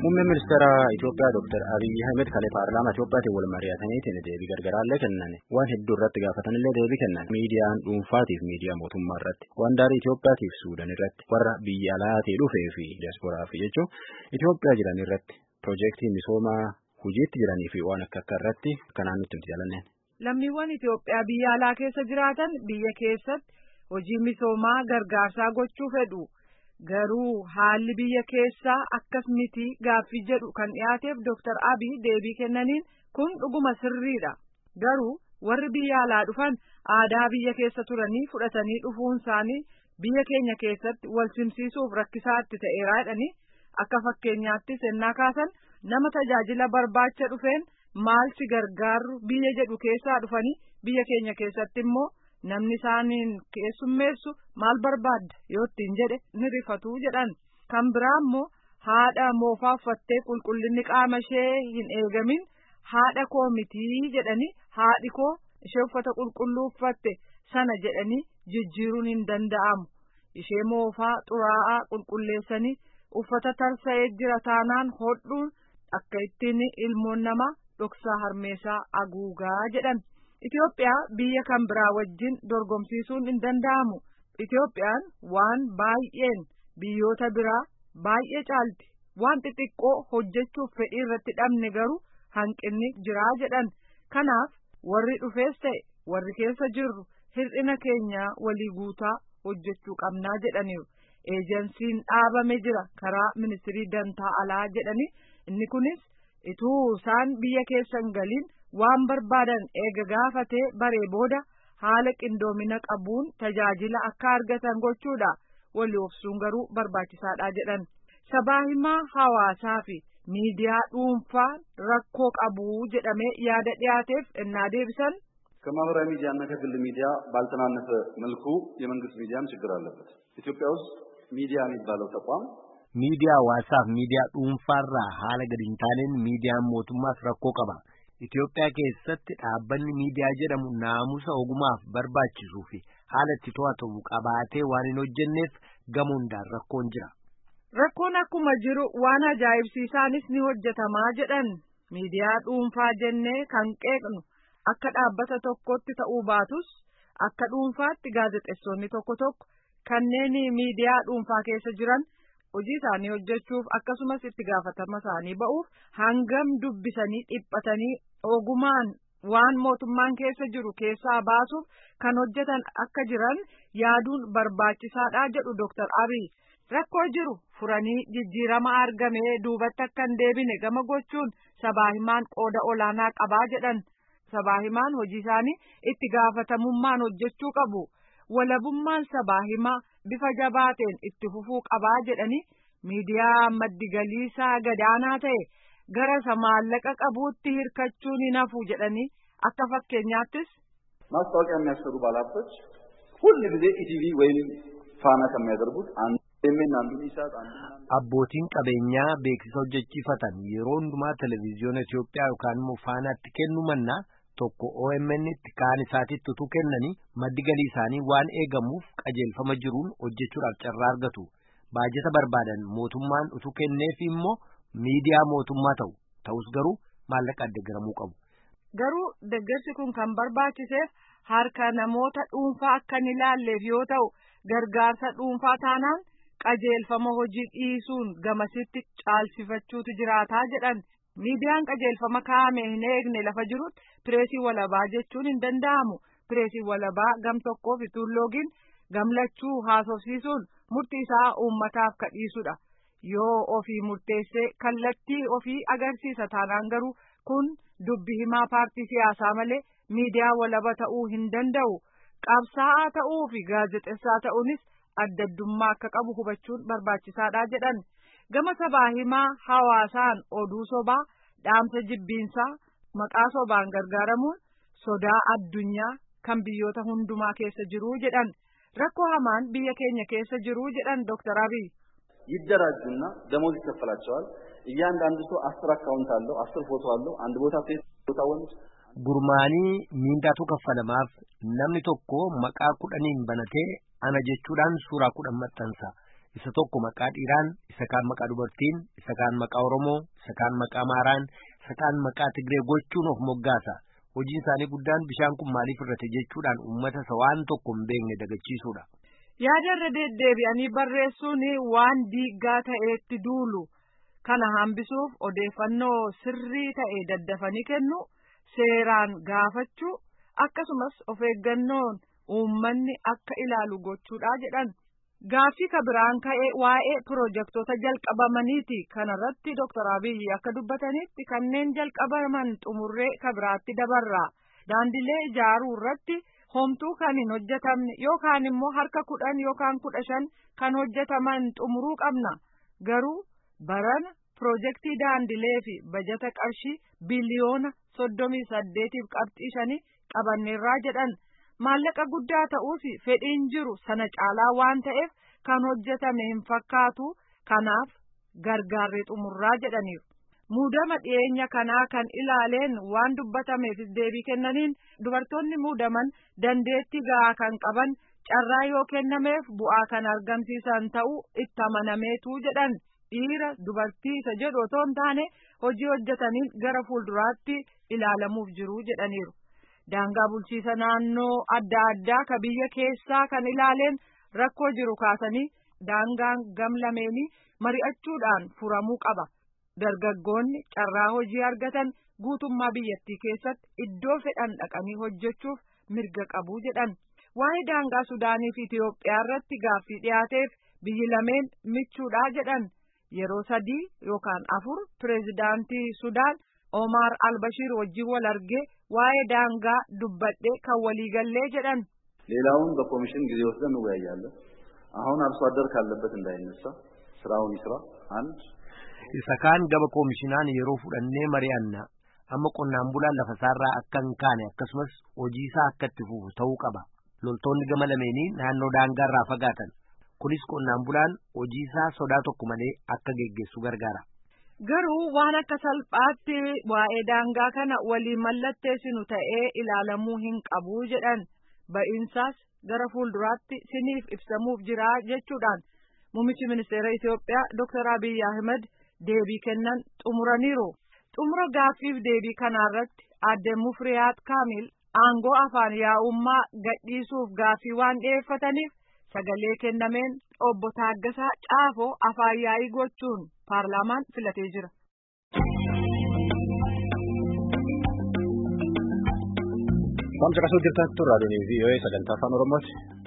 Muummeen ministeera Itoophiyaa Dr. Abiy Ahmed kalee paarlaamaa Itoophiyaatiin wal mari'ataniitiin deebii gargaraallee kennan. Waan hedduu irratti gaafatanillee deebii kennan. Miidiyaan dhuunfaatiif miidiyaa mootummaa irratti, waan daarii Itoophiyaatiif Suudaan irratti, warra biyya alaatii dhufee fi diiyaasporaaf jechuun Itoophiyaa jiran irratti, piroojeektii misoomaa hojiitti jiranii fi waan akka irratti kanaan nutti himti jaalanneen. Lammiiwwan Itoophiyaa biyya alaa keessa jiraatan biyya keessatti hojii misoomaa gargaarsaa gochuu fedhu. Garuu haalli biyya keessaa akkas miti gaaffii jedhu kan dhiyaateef Dr. Abiy deebii kennaniin kun dhuguma sirriidha. Garuu warri biyya alaa dhufan aadaa biyya keessa turanii fudhatanii dhufuun isaanii biyya keenya keessatti wal simsiisuuf rakkisaatti ta'eera jedhanii akka fakkeenyaatti sennaa kaasan nama tajaajila barbaacha dhufeen maal si gargaaru biyya jedhu keessaa dhufanii biyya keenya keessatti immoo namni isaaniin keessummeessu maal barbaadda yoo ittiin jedhe ni rifatu jedhan. Kan biraa immoo haadha moofaa uffattee qulqullinni qaama ishee hin eegamin haadha koo mitii jedhanii haadhi koo ishee uffata qulqulluu uffatte sana jedhanii jijjiiruun hin danda'amu. Ishee moofaa xuraa'aa qulqulleessanii uffata tarsa'ee jira taanaan hodhuun akka ittiin ilmoon namaa dhoksaa harmeessaa haguugaa jedhan. Itoophiyaa biyya kan biraa wajjin dorgomsiisuun hin danda'amu. Itoophiyaan waan baay'een biyyoota biraa baay'ee caalti. Waan xixiqqoo hojjechuuf fedhii irratti dhabne garuu hanqinni jiraa jedhan. Kanaaf warri dhufees ta'e warri keessa jirru hir'ina keenya walii guutaa hojjechuu qabnaa jedhaniiru. Eejensiin dhaabame jira karaa ministirii dantaa alaa jedhani. Inni kunis ituu isaan biyya keessa hin galiin waan barbaadan eega gaafatee baree booda haala qindoomina qabuun tajaajila akka argatan gochuudha. Walii obsuun garuu barbaachisaadha jedhan. Sabaa himaa hawaasaa fi miidiyaa dhuunfaa rakkoo qabu jedhamee yaada dhiyaateef ennaa deebisan. ከማህበራዊ ሚዲያና ከግል ሚዲያ ባልተናነሰ መልኩ የመንግስት ሚዲያም ችግር አለበት። ኢትዮጵያ ውስጥ ሚዲያ የሚባለው ተቋም ሚዲያ ዋሳፍ ሚዲያ dhuunfaarraa haala gadi hin taaneen miidiyaan mootummaas rakkoo qaba. Itoophiyaa keessatti dhaabbanni miidiyaa jedhamu naamusa ogumaaf barbaachisuu fi haala itti to'atamu qabaatee waan hin hojjenneef gama hundaan rakkoon jira. Rakkoon akkuma jiru waan ajaa'ibsiisaanis ni hojjetamaa jedhan. Miidiyaa dhuunfaa jennee kan qeeqnu akka dhaabbata tokkotti ta'uu baatus akka dhuunfaatti gaazexeessonni tokko tokko kanneen miidiyaa dhuunfaa keessa jiran hojii isaanii hojjechuuf akkasumas itti gaafatama isaanii ba'uuf hangam dubbisanii dhiphatanii ogumaan waan mootummaan keessa jiru keessaa baasuuf kan hojjetan akka jiran yaaduun barbaachisaadha jedhu Dr. Abiy. Rakkoo jiru furanii jijjiirama argamee duubatti akka hin deebine gama gochuun sabaa himaan qooda olaanaa qabaa jedhan. Sabaa himaan hojii isaanii itti gaafatamummaan hojjechuu qabu. Walabummaan sabaa himaa bifa jabaateen itti fufuu qabaa jedhanii miidiyaa maddi galiisaa gadaanaa ta'e gara isa maallaqa qabuutti hirkachuun hin hafu jedhanii akka fakkeenyaattis. ማስታወቂያ የሚያሰሩ ባለሀብቶች ሁሉ ጊዜ ኢቲቪ ወይም ፋና ከሚያደርጉት abbootiin qabeenyaa beeksisa hojjechiifatan yeroo hundumaa televiziyoona Itoophiyaa yookaan immoo faanaatti kennu mannaa tokko OMN'tti kaan isaatitti utuu kennanii maddi galii isaanii waan eegamuuf qajeelfama jiruun hojjechuudhaaf carraa argatu. Baajata barbaadan mootummaan utuu kenneef immoo miidiyaa mootummaa ta'us garuu maallaqa deeggaramuu qabu. Garuu deeggarsi kun kan barbaachiseef harka namoota dhuunfaa akka hin ilaalleef yoo ta'u gargaarsa dhuunfaa taanaan qajeelfama hojii dhiisuun gamasitti caalsifachuutu jiraataa jedhan. Miidiyaan qajeelfama kaa'ame hin eegne lafa jirutti pireesii walabaa jechuun hin danda'amu. Pireesii walabaa gam tokkoof ituulloogiin gamlachuu haasofsiisuun murtii isaa uummataaf kadhiisudha. Yoo ofii murteessee kallattii ofii agarsiisa taanaan garuu kun dubbi himaa paartii siyaasaa malee miidiyaa walaba ta'uu hin danda'u. Qabsaa'aa ta'uu fi gaazexessaa ta'uunis adda addummaa akka qabu hubachuun barbaachisaadha jedhan. Gama sabaa himaa hawaasaan oduu sobaa dhaamsa jibbiinsaa maqaa sobaan gargaaramuun sodaa addunyaa kan biyyoota hundumaa keessa jiru jedhan. Rakkoo hamaan biyya keenya keessa jiru jedhan Dr. Abiy. ይደራጁና ደሞዝ ይከፈላቸዋል። እያንዳንዱ ሰው 10 አካውንት አለው፣ 10 ፎቶ አለው። አንድ ቦታ ፌስቡክ ወንድ gurmaanii miindaatu kaffalamaaf namni tokko maqaa 10 banatee ana jechuudhaan suuraa 10 maxxansa. isa tokko maqaa dhiiraan, isa kaan maqaa dubartiin, isa kaan maqaa Oromoo, isa kaan maqaa Amaaraan, isa kaan maqaa Tigree gochuun of moggaasa. Hojiin isaanii guddaan bishaan kun maaliif irrate jechuudhaan uummata isa waan tokko hin beekne dagachiisuudha. Yaada irra deddeebi'anii barreessuun waan diiggaa ta'eetti duulu. Kana hambisuuf odeeffannoo sirrii ta'e daddafanii kennu, seeraan gaafachuu, akkasumas of eeggannoon uummanni akka ilaalu gochuudha jedhan. Gaaffii kabiraan ka'e waa'ee pirojektoota jalqabamaniiti. Kanarratti Dr. Abiyyi akka dubbatanitti kanneen jalqabaman xumurree kabiraatti dabarra. Daandilee ijaaruu irratti homtuu kan hin hojjetamne yookaan immoo harka 10 yookaan 15 kan hojjetaman xumuruu qabna. Garuu barana pirojektii daandilee fi bajata qarshii biliyoona 38.5 qabanneerraa jedhan. Maallaqa guddaa ta'uus fedhiin jiru sana caalaa waan ta'eef kan hojjetame hin fakkaatu, kanaaf gargaarree xumurraa jedhaniiru. Muudama dhiyeenya kanaa kan ilaaleen waan dubbatameef deebii kennaniin dubartoonni muudaman dandeettii gahaa kan qaban carraa yoo kennameef bu'aa kan argamsiisan ta'uu itti amanameetu jedhan. Dhiira dubartii isa jedhu otoo hin taane hojii hojjetaniin gara fuulduraatti ilaalamuuf jiru jedhaniiru. Daangaa bulchiisa naannoo adda addaa ka biyya keessaa kan ilaaleen rakkoo jiru kaasanii daangaan gamlameenii mari'achuudhaan furamuu qaba. Dargaggoonni carraa hojii argatan guutummaa biyyattii keessatti iddoo fedhan dhaqanii hojjechuuf mirga qabu jedhan. Waa'ee daangaa Sudaanii fi Itiyoophiyaa irratti gaaffii dhiyaateef biyyi lameen michuudha jedhan. Yeroo 3 yookaan 4 pireezidaantii Sudaan Omar al-Bashir wajjin wal argee waa'ee daangaa dubbadhee kan waliigallee jedhan. ሌላውን በኮሚሽን ጊዜ ወስደን እንወያያለን። አሁን አርሶ አደር ካለበት እንዳይነሳ ስራውን ይስራ። አንድ isa kaan gaba koomishinaan yeroo fudhannee mari'anna. Amma qonnaan bulaan lafa isaarraa akka hin kaane akkasumas hojii isaa akka itti fufu ta'uu qaba. Loltoonni gama lameenii naannoo daangaarraa fagaatan. Kunis qonnaan bulaan hojii isaa sodaa tokko malee akka geggeessu gargaara. Garuu waan akka salphaatti waa'ee daangaa kana waliin mallatteessinu ta'ee ilaalamuu hin qabu jedhan. Ba'iinsaas gara fuulduraatti siniif ibsamuuf jira jechuudhaan Muummichi Ministeera Itiyoophiyaa Dr. Abiyyi Ahmed deebii kennan xumuraniiru. Xumura gaaffiif deebii kanarratti Aadde Mufriyaat Kaamil aangoo afaan yaa'ummaa gadhiisuuf gaaffii waan dhiyeeffataniif sagalee kennameen obbo Taaggasaa Caafoo afaan yaa'ii gochuun paarlaamaan filatee jira. Waan caqasuu jirtan turraa doonii VOA sagantaa afaan Oromooti.